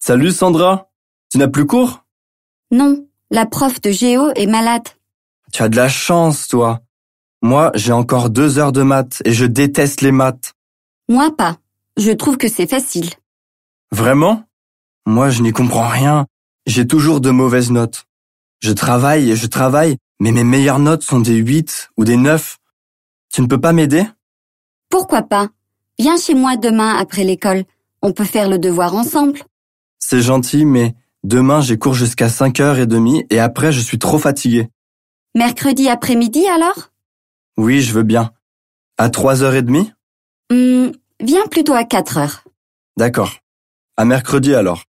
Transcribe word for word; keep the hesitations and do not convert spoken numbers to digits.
Salut Sandra, tu n'as plus cours? Non, la prof de géo est malade. Tu as de la chance, toi. Moi, j'ai encore deux heures de maths et je déteste les maths. Moi pas. Je trouve que c'est facile. Vraiment? Moi, je n'y comprends rien. J'ai toujours de mauvaises notes. Je travaille et je travaille, mais mes meilleures notes sont des huit ou des neuf. Tu ne peux pas m'aider? Pourquoi pas? Viens chez moi demain après l'école. On peut faire le devoir ensemble. C'est gentil, mais demain j'ai cours jusqu'à cinq heures trente et après je suis trop fatigué. Mercredi après-midi alors? Oui, je veux bien. À trois heures trente? Hum, viens plutôt à quatre heures. D'accord. À mercredi alors.